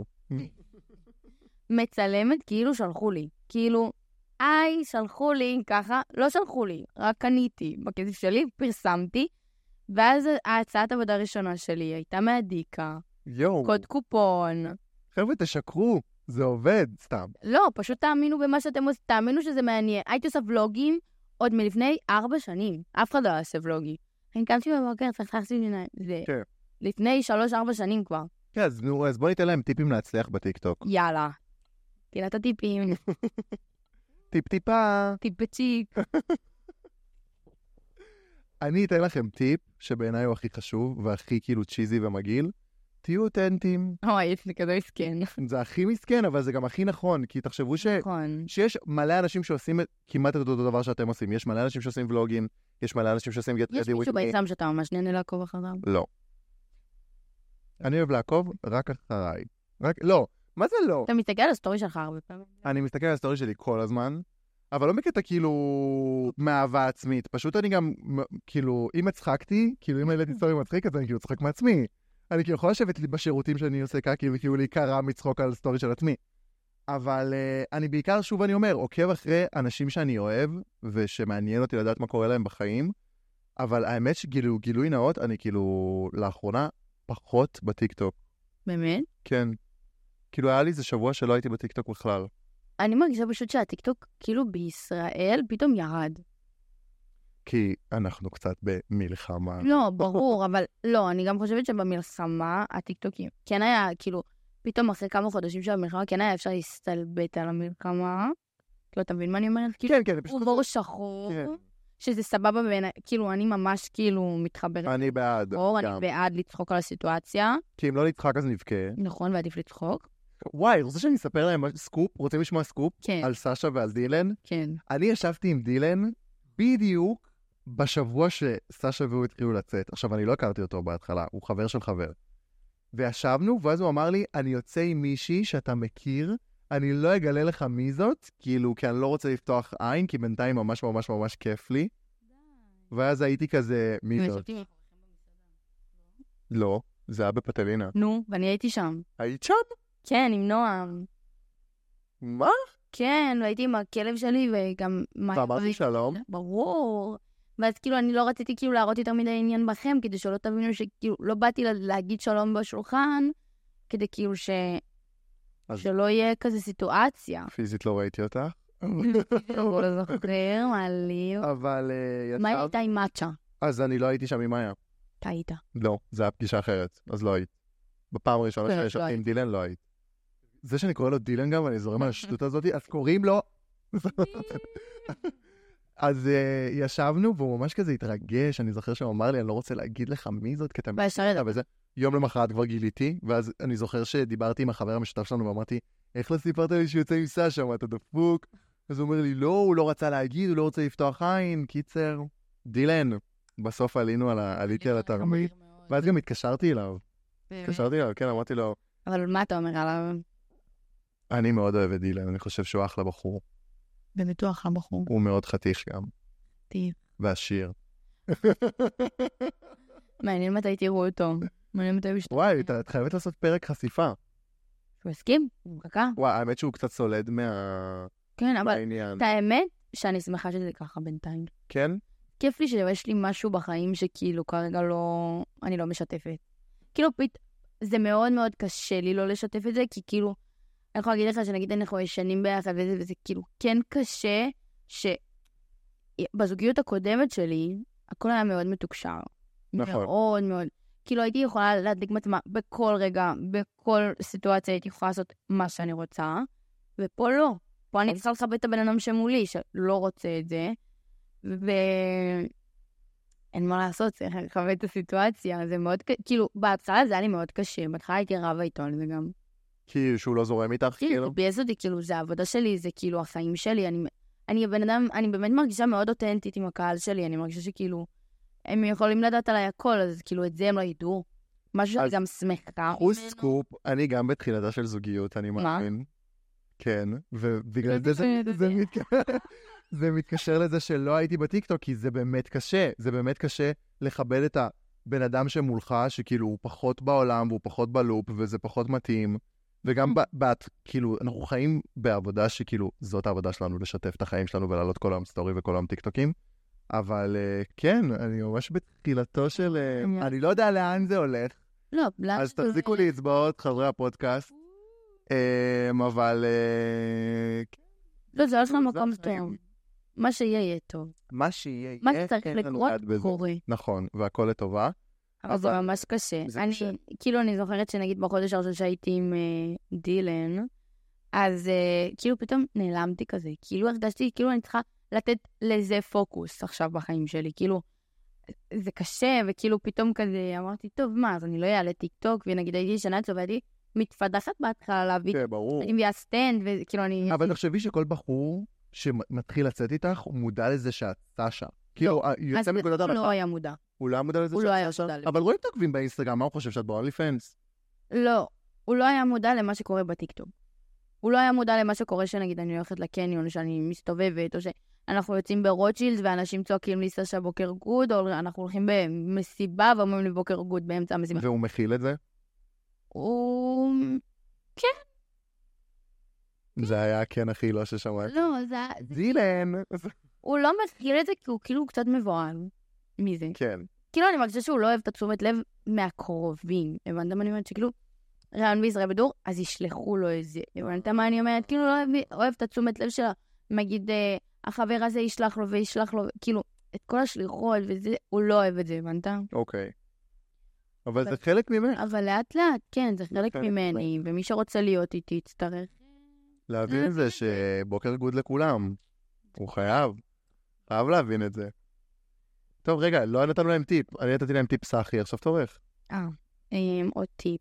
מצלמת כאילו שלחו לי. כאילו, איי, שלחו לי, ככה, לא שלחו לי, רק קניתי. בכסף שלי פרסמתי, ואז ההצעת עבודה הראשונה שלי הייתה מהדיקה. יואו. קוד קופון. חבר'ה, תשקרו, זה עובד, סתם. לא, פשוט תאמינו במה שאתם עושים, תאמינו שזה מעניין. הייתי עושה ולוגים עוד מלפני ארבע שנים. אף אחד לא עושה ולוגים. אני קמתי בבוקר, צריך להחזיר לי זה. כן. לפני שלוש, ארבע שנים כבר. כן, אז נו, אז בוא ניתן להם טיפים להצליח בטיקטוק. יאללה. פינת הטיפים. טיפ טיפה. טיפ בצ'יק. אני אתן לכם טיפ שבעיניי הוא הכי חשוב, והכי כאילו צ'יזי ומגעיל. תהיו אותנטיים. אוי, זה כזה מסכן. זה הכי מסכן, אבל זה גם הכי נכון, כי תחשבו ש... נכון. שיש מלא אנשים שעושים כמעט את אותו דבר שאתם עושים. יש מלא אנשים שעושים ולוגים, יש מלא אנשים שעושים get ready with me. יש מישהו בעצם שאתה ממש נהנה לעקוב אחריו? לא. אני אוהב לעקוב רק אחריי. רק, לא. מה זה לא? אתה מסתכל על הסטורי שלך הרבה פעמים. אני מסתכל על הסטורי שלי כל הזמן, אבל לא בקטע כאילו מאהבה עצמית. פשוט אני גם, כאילו, אם הצחקתי, כאילו אם העליתי סטורי מצחיק, אז אני כאילו צחק מעצמי. אני כאילו יכול לשבת לי בשירותים שאני עושה ככה, וכאילו להיקרא מצחוק על סטורי של עצמי. אבל uh, אני בעיקר, שוב אני אומר, עוקב אחרי אנשים שאני אוהב, ושמעניין אותי לדעת מה קורה להם בחיים, אבל האמת שגילו, גילוי נאות, אני כאילו לאחרונה פחות בטיקטוק. באמת? כן. כאילו היה לי איזה שבוע שלא הייתי בטיקטוק בכלל. אני מרגישה פשוט שהטיקטוק, כאילו בישראל, פתאום ירד. כי אנחנו קצת במלחמה. לא, ברור, אבל לא, אני גם חושבת שבמלחמה, הטיקטוקים, כן היה, כאילו, פתאום אחרי כמה חודשים של המלחמה, כן היה אפשר להסתלבט על המלחמה. כאילו, אתה מבין מה אני אומרת? כן, כן, פשוט... הוא בור שחור, כן. שזה סבבה בעיניי, כאילו, אני ממש כאילו מתחברת. אני בעד. או, אני גם. בעד לצחוק על הסיטואציה. כי אם לא נצחק אז נבכה. נכון, ועדיף לצחוק. וואי, רוצה שאני אספר להם סקופ? רוצים לשמוע סקופ? כן. על סשה ועל דילן? כן. אני ישבתי עם דילן בדיוק בשבוע שסשה והוא התחילו לצאת. עכשיו, אני לא הכרתי אותו בהתחלה, הוא חבר של חבר. וישבנו, ואז הוא אמר לי, אני יוצא עם מישהי שאתה מכיר, אני לא אגלה לך מי זאת, כאילו, כי אני לא רוצה לפתוח עין, כי בינתיים ממש ממש ממש כיף לי. ואז הייתי כזה, מי זאת? לא, זה היה בפטלינה. נו, ואני הייתי שם. היית שם? כן, עם נועם. מה? כן, והייתי עם הכלב שלי וגם... ואמרתי שלום? ברור. ואז כאילו אני לא רציתי כאילו להראות יותר מדי עניין בכם, כדי שלא תבינו שכאילו לא באתי להגיד שלום בשולחן, כדי כאילו ש... אז... שלא יהיה כזה סיטואציה. פיזית לא ראיתי אותך. לא זוכר, מעליב. אבל... מה הייתה עם מאצ'ה? אז אני לא הייתי שם עם מאיה. אתה היית. לא, זה היה פגישה אחרת, אז לא היית. בפעם הראשונה שישבתי עם דילן לא היית. זה שאני קורא לו דילן גם, אני זורם על השטות הזאת, אז קוראים לו... אז uh, ישבנו, והוא ממש כזה התרגש, אני זוכר שהוא אמר לי, אני לא רוצה להגיד לך מי זאת, כי אתה מכיר, וזה. יום למחרת כבר גיליתי, ואז אני זוכר שדיברתי עם החבר המשותף שלנו, ואמרתי, איך לא סיפרת לי שיוצא עם סשה, מה אתה דפוק? אז הוא אומר לי, לא, הוא לא רצה להגיד, הוא לא רוצה לפתוח עין, קיצר. דילן, בסוף עלינו על ה... עליתי על התרמית, ואז גם התקשרתי אליו. התקשרתי אליו, כן, אמרתי לו... אבל מה אתה אומר עליו? אני מאוד אוהב את דילן, אני חושב שהוא אחלה בחור. באמת הוא אחלה בחור. הוא מאוד חתיך גם. טיב. והשיר. מעניין מתי תראו אותו. מעניין מתי בשביל... וואי, את חייבת לעשות פרק חשיפה. הוא הסכים? הוא מחכה. וואי, האמת שהוא קצת סולד מה... כן, אבל מהעניין. את האמת שאני שמחה שזה ככה בינתיים. כן? כיף לי שיש לי משהו בחיים שכאילו כרגע לא... אני לא משתפת. כאילו פית... זה מאוד מאוד קשה לי לא לשתף את זה, כי כאילו... אני יכולה להגיד לך שנגיד אנחנו ישנים ביחד וזה, וזה כאילו כן קשה שבזוגיות הקודמת שלי, הכל היה מאוד מתוקשר. נכון. מאוד מאוד. כאילו הייתי יכולה להדליק מצמה בכל רגע, בכל סיטואציה הייתי יכולה לעשות מה שאני רוצה, ופה לא. פה אני צריכה לכבד את הבן אדם שמולי, שלא רוצה את זה, ואין מה לעשות, צריך לכבד את הסיטואציה. זה מאוד, כאילו, בהתחלה זה היה לי מאוד קשה, בהתחלה הייתי רבה איתו על זה גם. כי שהוא לא זורם איתך, כאילו? כאילו, בייס אותי, כאילו, זה העבודה שלי, זה כאילו החיים שלי, אני, אני בן אדם, אני באמת מרגישה מאוד אותנטית עם הקהל שלי, אני מרגישה שכאילו, הם יכולים לדעת עליי הכל, אז כאילו, את זה הם לא ידעו. משהו שאני גם שמחה. חוס סקופ, אני גם בתחילתה של זוגיות, אני מאמין. כן, ובגלל זה זה מתקשר לזה שלא הייתי בטיקטוק, כי זה באמת קשה, זה באמת קשה לכבד את בן אדם שמולך, שכאילו הוא פחות בעולם, והוא פחות בלופ, וזה פחות מתאים, וגם בת, כאילו, אנחנו חיים בעבודה שכאילו, זאת העבודה שלנו, לשתף את החיים שלנו, ולעלות כל היום סטורי וכל היום טיקטוקים, אבל כן, אני ממש בתחילתו של... אני לא יודע לאן זה הולך. לא, לאן אז תחזיקו לי אצבעות, חברי הפודקאסט. אבל... לא, זה הולך למקום טוב. מה שיהיה יהיה טוב. מה שיהיה יהיה... מה שצריך לקרות, קורה. נכון, והכל לטובה. אבל זה ממש קשה. אני, כאילו, אני זוכרת שנגיד בחודש הראשון שהייתי עם דילן, אז כאילו פתאום נעלמתי כזה. כאילו הרגשתי, כאילו אני צריכה לתת לזה פוקוס עכשיו בחיים שלי. כאילו, זה קשה, וכאילו פתאום כזה אמרתי, טוב, מה, אז אני לא אעלה טיק טוק, ונגיד הייתי שנה אצלו, והייתי מתפדחת בהתחלה להביא, כן, ברור. הייתי מביאה סטנד, וכאילו אני... אבל תחשבי שכל בחור שמתחיל לצאת איתך, הוא מודע לזה שאת סשה. כאילו, יוצא מנקודת הנחה. הוא לא היה מודע. הוא לא היה מודע לזה שאת סשה? אבל רואים את עוקבים באינסטגרם, מה הוא חושב שאת באונלי פנס? לא, הוא לא היה מודע למה שקורה בטיקטוק. הוא לא היה מודע למה שקורה שנגיד אני הולכת לקניון, שאני מסתובבת, או שאנחנו יוצאים ברוטשילד ואנשים צועקים לי סשה בוקר גוד, או אנחנו הולכים במסיבה ואומרים לי בוקר גוד באמצע המסיבה. והוא מכיל את זה? הוא... כן. זה היה כן הכי לא ששמעת. לא, זה... דילן. הוא לא מכיל את זה כי הוא כאילו קצת מבועל מזה. כן. כאילו אני מרגישה שהוא לא אוהב את התשומת לב מהקרובים. הבנת מה אני אומרת? שכאילו, רעיון בישראל בדור, אז ישלחו לו איזה. הבנת מה אני אומרת? כאילו לא אוהב את התשומת לב שלה. מגיד, החבר הזה ישלח לו וישלח לו, כאילו, את כל השליחות וזה, הוא לא אוהב את זה, הבנת? אוקיי. אבל זה חלק ממני. אבל לאט לאט, כן, זה חלק ממני, ומי שרוצה להיות איתי יצטרך. להבין את זה שבוקר גוד לכולם. הוא חייב. חייב להבין את זה. טוב, רגע, לא נתנו להם טיפ. אני נתתי להם טיפ סחי, עכשיו תורך. אה, עוד טיפ.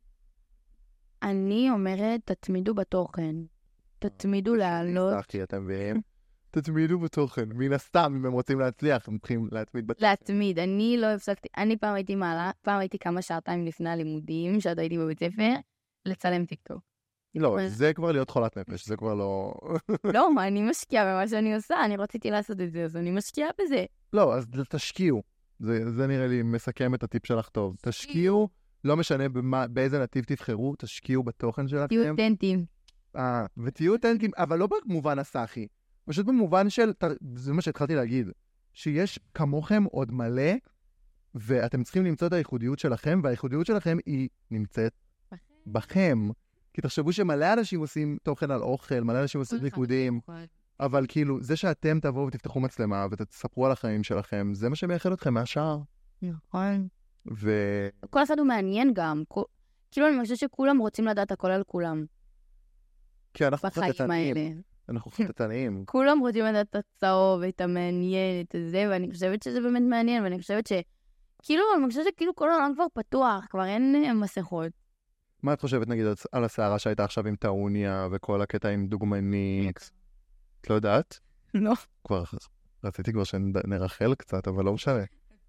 אני אומרת, תתמידו בתוכן. תתמידו לעלות. סחי, אתם מבינים? תתמידו בתוכן. מן הסתם, אם הם רוצים להצליח, הם צריכים להתמיד בתוכן. להתמיד. אני לא הפסקתי. אני פעם הייתי מעלה, פעם הייתי כמה שעתיים לפני הלימודים, שעוד הייתי בבית ספר, לצלם טיקטוק. לא, זה כבר להיות חולת נפש, זה כבר לא... לא, מה, אני משקיעה במה שאני עושה, אני רציתי לעשות את זה, אז אני משקיעה בזה. לא, אז תשקיעו. זה נראה לי מסכם את הטיפ שלך טוב. תשקיעו, לא משנה באיזה נתיב תבחרו, תשקיעו בתוכן שלכם. תהיו אותנטיים. אה, ותהיו אותנטיים, אבל לא במובן הסחי. פשוט במובן של, זה מה שהתחלתי להגיד, שיש כמוכם עוד מלא, ואתם צריכים למצוא את הייחודיות שלכם, והייחודיות שלכם היא נמצאת בכם. כי תחשבו שמלא אנשים עושים תוכן על אוכל, מלא אנשים עושים ריקודים, אבל כאילו, זה שאתם תבואו ותפתחו מצלמה ותספרו על החיים שלכם, זה מה שמייחד אתכם מהשאר. נכון. ו... כל אחד הוא מעניין גם. כאילו, אני חושבת שכולם רוצים לדעת הכל על כולם. כי אנחנו חטטניים. אנחנו חטטניים. כולם רוצים לדעת את הצהוב, את המעניין, את זה, ואני חושבת שזה באמת מעניין, ואני חושבת ש... כאילו, אני חושבת שכאילו כל העולם כבר פתוח, כבר אין מסכות. מה את חושבת, נגיד, על הסערה שהייתה עכשיו עם טאוניה, וכל הקטע עם דוגמנית? את לא יודעת? לא. כבר רציתי כבר שנרחל קצת, אבל לא משנה.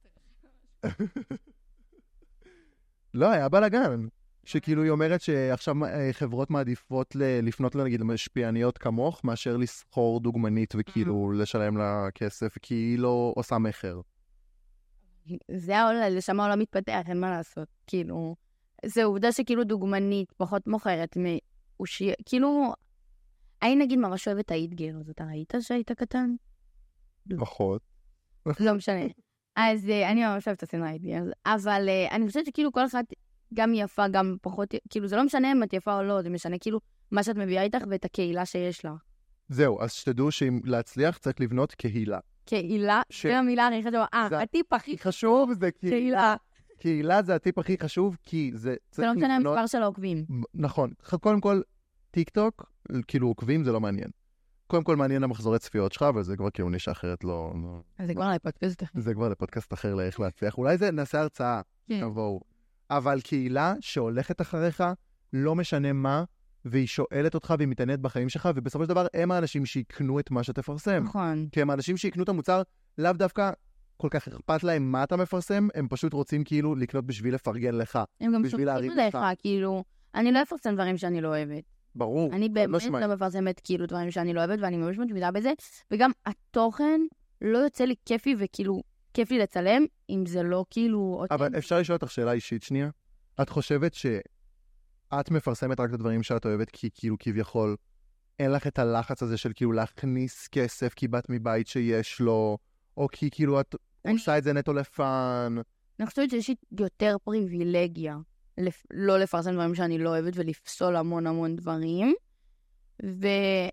לא, היה בלגן. שכאילו היא אומרת שעכשיו חברות מעדיפות לפנות לנגיד משפיעניות כמוך, מאשר לסחור דוגמנית וכאילו לשלם לה כסף, כי היא לא עושה מחר. זה העולם, לשם העולם מתפתח, אין מה לעשות. כאילו, זה עובדה שכאילו דוגמנית פחות מוכרת, כאילו, אני נגיד ממש אוהבת האיתגר, אז אתה ראית שהיית קטן? פחות. לא משנה. אז אני ממש אוהבת הסצנה האיתגר, אבל אני חושבת שכאילו כל אחד גם יפה, גם פחות, כאילו זה לא משנה אם את יפה או לא, זה משנה כאילו מה שאת מביאה איתך ואת הקהילה שיש לה. זהו, אז שתדעו שאם להצליח צריך לבנות קהילה. קהילה, זה המילה הכי חשובה. אה, הטיפ הכי חשוב זה קהילה. קהילה זה הטיפ הכי חשוב, כי זה זה לא משנה המספר של העוקבים. נכון. קודם כל, טיק טוק, כאילו עוקבים זה לא מעניין. קודם כל מעניין המחזורי צפיות שלך, אבל זה כבר כאילו נישה אחרת לא... זה כבר לפודקאסט אחר. זה כבר לפודקאסט אחר לאיך להצליח. אולי זה נעשה הרצאה, תבואו. אבל קהילה שהולכת אחריך, לא משנה מה, והיא שואלת אותך והיא מתעניינת בחיים שלך, ובסופו של דבר הם האנשים שיקנו את מה שתפרסם. נכון. כי הם האנשים שיקנו את המוצר, לאו דווקא כל כך אכפת להם מה אתה מפרסם, הם פשוט רוצים כאילו לקנות בשביל לפרגן לך. הם גם שופטים לך, כאילו, אני לא אפרסם דברים שאני לא אוהבת. ברור. אני באמת לא מפרסמת כאילו דברים שאני לא אוהבת, ואני ממש מתמידה בזה, וגם התוכן לא יוצא לי כיפי וכאילו כיף לי לצלם, אם זה לא כאילו... אבל אפשר לשאול אותך שאלה אישית שנייה? את חושבת שאת מפרסמת רק את הדברים שאת אוהבת, כי כאילו כביכול אין לך את הלחץ הזה של כאילו להכניס כסף, כי באת מבית שיש לו, או כי כאילו את אני... עושה את זה נטו לפן? אני חושבת שיש לי יותר פריבילגיה, לפ... לא לפרסם דברים שאני לא אוהבת, ולפסול המון המון דברים. ו...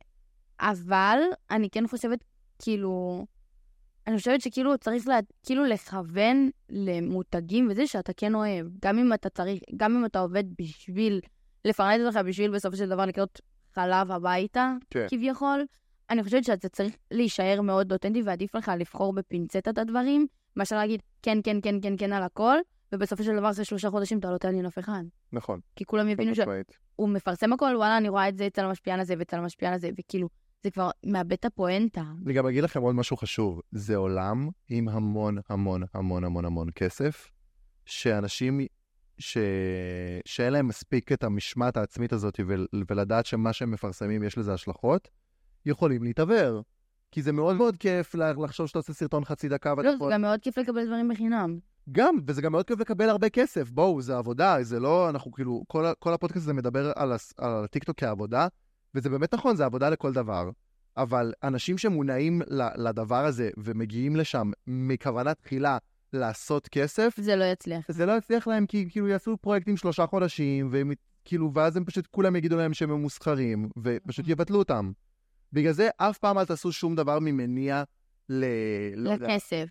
אבל אני כן חושבת, כאילו... אני חושבת שכאילו צריך לה... כאילו לכוון למותגים וזה שאתה כן אוהב. גם אם אתה צריך, גם אם אתה עובד בשביל, לפרנט אותך בשביל בסופו של דבר לקנות חלב הביתה, כן. כביכול, אני חושבת שאתה צריך להישאר מאוד אותנטי, ועדיף לך לבחור בפינצטה את הדברים, מאשר להגיד כן, כן, כן, כן, כן על הכל, ובסופו של דבר זה שלושה חודשים אתה לא תעניין אף אחד. נכון. כי כולם יבינו שהוא מפרסם הכל, וואלה, אני רואה את זה אצל המשפיען הזה ואצל המשפיען הזה, וכאילו, זה כבר מאבד את הפואנטה. אני גם אגיד לכם עוד משהו חשוב. זה עולם עם המון, המון, המון, המון, המון כסף, שאנשים, ש... שאין להם מספיק את המשמעת העצמית הזאת, ו... ולדעת שמה שהם מפרסמים יש לזה השלכות, יכולים להתעבר. כי זה מאוד מאוד כיף לחשוב שאתה עושה סרטון חצי דקה. לא, זה גם מאוד כיף לקבל דברים בחינם. גם, וזה גם מאוד כיף לקבל הרבה כסף. בואו, זה עבודה, זה לא, אנחנו כאילו, כל, כל הפודקאסט הזה מדבר על, על הטיקטוק כעבודה, וזה באמת נכון, זה עבודה לכל דבר. אבל אנשים שמונעים לדבר הזה, ומגיעים לשם מכוונת תחילה לעשות כסף, זה לא יצליח. זה לא יצליח להם, כי כאילו יעשו פרויקטים שלושה חודשים, והם, כאילו, ואז הם פשוט כולם יגידו להם שהם ממוסחרים, ופשוט יבטלו אותם. בגלל זה אף פעם אל תעשו שום דבר ממניע ל... לכסף.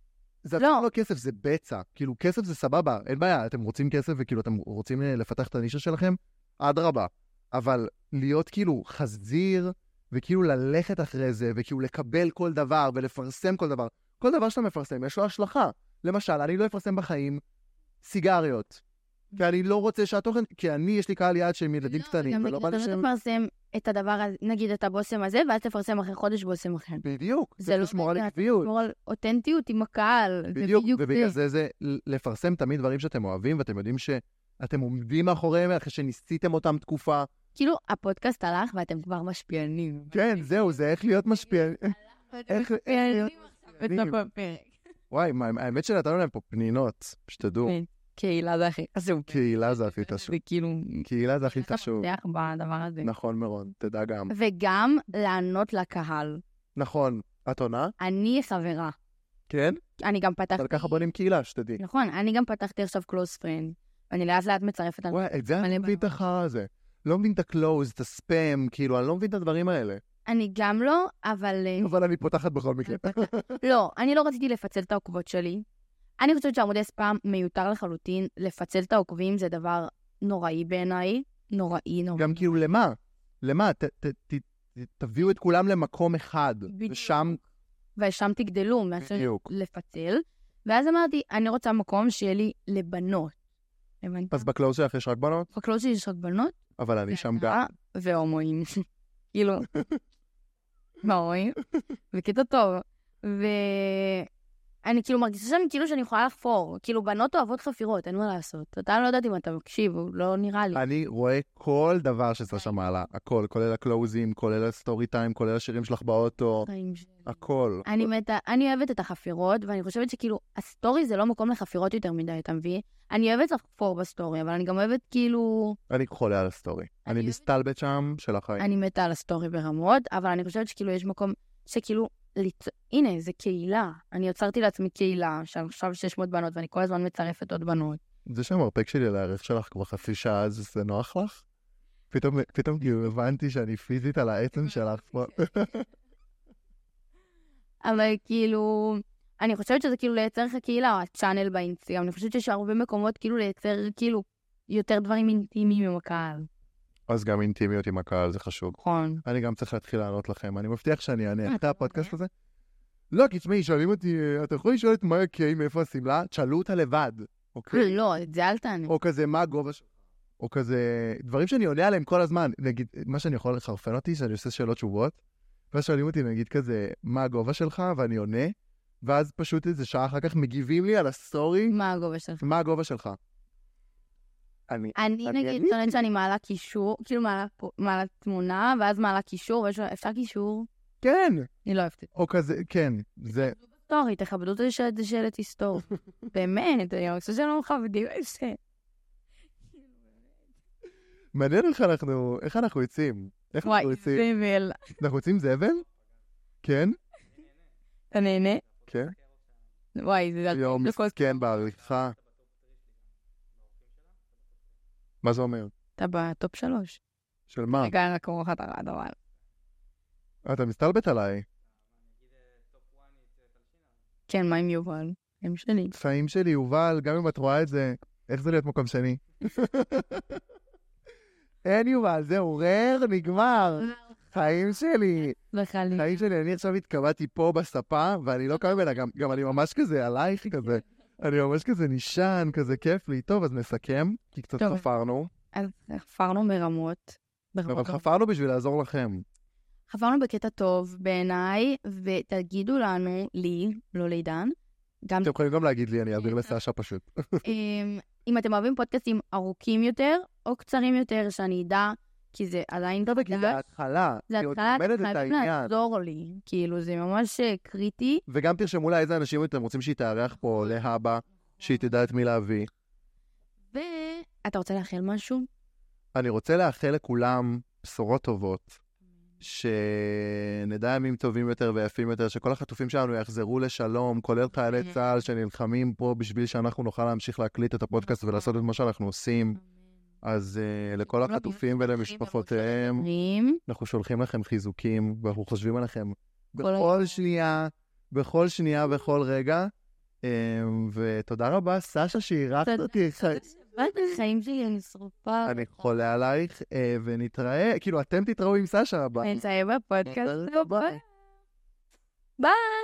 זה לא. לא כסף, זה בצע. כאילו, כסף זה סבבה, אין בעיה. אתם רוצים כסף וכאילו אתם רוצים לפתח את הנישה שלכם, עד רבה. אבל להיות כאילו חזיר, וכאילו ללכת אחרי זה, וכאילו לקבל כל דבר ולפרסם כל דבר. כל דבר שאתה מפרסם, יש לו השלכה. למשל, אני לא אפרסם בחיים סיגריות. כי אני לא רוצה שהתוכן, כי אני, יש לי קהל יעד שהם ילדים קטנים, ולא בא לי שהם... אתה לא תפרסם את הדבר הזה, נגיד את הבוסם הזה, ואז תפרסם אחרי חודש בוסם אחר. בדיוק, זה לא לשמור על עקביות. לשמור על אותנטיות עם הקהל. בדיוק, ובגלל זה זה לפרסם תמיד דברים שאתם אוהבים, ואתם יודעים שאתם עומדים מאחוריהם, אחרי שניסיתם אותם תקופה. כאילו, הפודקאסט הלך ואתם כבר משפיענים. כן, זהו, זה איך להיות משפיענים. איך להיות משפיענים. וואי, האמת שנתנו להם פה פנינות, שתדעו. קהילה זה הכי חשוב. קהילה זה הכי חשוב. וכאילו... קהילה זה הכי חשוב. זה בדבר הזה. נכון מאוד, תדע גם. וגם לענות לקהל. נכון. את עונה? אני חברה. כן? אני גם פתחתי... אבל ככה בונים קהילה, שתדעי. נכון, אני גם פתחתי עכשיו קלוז פרנד. ואני לאט לאט מצרפת... וואי, את זה אני לא מבין את החרא הזה. לא מבין את הקלוז, את הספאם, כאילו, אני לא מבין את הדברים האלה. אני גם לא, אבל... אבל אני פותחת בכל מקרה. לא, אני לא רציתי לפצל את העוקבות שלי. אני חושבת שעמודי ספאם מיותר לחלוטין, לפצל את העוקבים זה דבר נוראי בעיניי, נוראי, נוראי. גם כאילו למה? למה? ת, ת, ת, ת, תביאו את כולם למקום אחד, בדיוק. ושם... ושם תגדלו, מאשר לפצל. ואז אמרתי, אני רוצה מקום שיהיה לי לבנות. אז בקלוז שלך יש רק בנות? בקלוז שלי יש רק בנות. אבל אני שם גם. והומואים. כאילו, והומואים. וקטע טוב. ו... אני כאילו מרגישה שאני כאילו שאני יכולה לחפור. כאילו בנות אוהבות חפירות, אין מה לעשות. אתה לא יודעת אם אתה מקשיב, לא נראה לי. אני רואה כל דבר שצריך שם מעלה. הכל, כולל הקלוזים, כולל הסטורי טיים, כולל השירים שלך באוטו. הכל. אני מתה, אני אוהבת את החפירות, ואני חושבת שכאילו, הסטורי זה לא מקום לחפירות יותר מדי, אתה מבין? אני אוהבת לחפור בסטורי, אבל אני גם אוהבת כאילו... אני חולה על הסטורי. אני מסתלבט שם של החיים. אני מתה על הסטורי ברמות, אבל אני חושבת שכאילו יש מקום שכאילו... לצ... הנה, זה קהילה. אני יצרתי לעצמי קהילה, שעכשיו שש מאות בנות, ואני כל הזמן מצרפת עוד בנות. זה שהמרפק שלי על הערך שלך כבר חצי שעה, אז זה נוח לך? פתאום, פתאום כאילו הבנתי שאני פיזית על העצם שלך פה. אבל כאילו, אני חושבת שזה כאילו לייצר לך קהילה, או הצ'אנל באינסטגרם. אני חושבת שיש הרבה מקומות כאילו לייצר כאילו יותר דברים אינטימיים עם הקהל. אז גם אינטימיות עם הקהל, זה חשוב. נכון. אני גם צריך להתחיל לענות לכם. אני מבטיח שאני אענה. אחרי הפודקאסט הזה? לא, כי תשמעי, שואלים אותי, אתה יכול לשאול את מאיה קיי מאיפה הסמלה? תשאלו אותה לבד, אוקיי? לא, את זה אל תענה. או כזה, מה הגובה שלך? או כזה, דברים שאני עונה עליהם כל הזמן. נגיד, מה שאני יכול לחרפן אותי, שאני עושה שאלות תשובות, ואז שואלים אותי, נגיד כזה, מה הגובה שלך? ואני עונה, ואז פשוט איזה שעה אחר כך מגיבים לי על הסטורי. מה הגובה שלך? מה הגובה שלך? אני, אני נגיד, טוענת שאני מעלה קישור, כאילו מעלה, מעלה תמונה, ואז מעלה קישור, ואפשר קישור? כן. אני לא אוהבת. או כזה, כן. זה... היסטורי, תכבדו את השלט היסטורי. באמת, אני חושבת שלא מכבדים את זה. מעניין איך אנחנו, איך אנחנו יוצאים. וואי, זבל. אנחנו יוצאים זבל? כן? אתה נהנה? כן. וואי, זה... יום מסכן בעריכה. מה זה אומר? אתה בטופ שלוש. של מה? רגע, רק אורחת הרד, אבל. אתה מסתלבט עליי. כן, מה עם יובל? חיים שלי. חיים שלי, יובל, גם אם את רואה את זה, איך זה להיות מקום שני? אין יובל, זה עורר, נגמר. חיים שלי. חיים שלי, אני עכשיו התקבעתי פה בספה, ואני לא קם ממנה, גם, גם אני ממש כזה עלייך כזה. אני ממש כזה נשען, כזה כיף לי. טוב, אז נסכם, כי קצת חפרנו. אז חפרנו ברמות. אבל חפרנו בשביל לעזור לכם. חפרנו בקטע טוב בעיניי, ותגידו לנו, לי, לא לידן. אתם יכולים גם להגיד לי, אני אעביר לסשה פשוט. אם אתם אוהבים פודקאסטים ארוכים יותר, או קצרים יותר, שאני אדע, כי זה עדיין... טוב, כי זה התחלה. זה התחלה, חייבים לעזור לי. כאילו, זה ממש קריטי. וגם תרשמו לה איזה אנשים אתם רוצים שהיא תארח פה להבא, שהיא תדע את מי להביא. ואתה רוצה לאחל משהו? אני רוצה לאחל לכולם בשורות טובות, שנדע ימים טובים יותר ויפים יותר, שכל החטופים שלנו יחזרו לשלום, כולל חיילי צה"ל שנלחמים פה בשביל שאנחנו נוכל להמשיך להקליט את הפודקאסט ולעשות את מה שאנחנו עושים. אז uh, לכל החטופים ולמשפחותיהם, אנחנו שולחים לכם חיזוקים, ואנחנו חושבים עליכם בכל שנייה, בכל שנייה, בכל רגע. Um, ותודה רבה, סשה, שאירחת אותי. חיים שלי, אני שרופה. אני חולה עלייך, ונתראה, כאילו, אתם תתראו עם סשה הבא. נתראה בפודקאסט. ביי.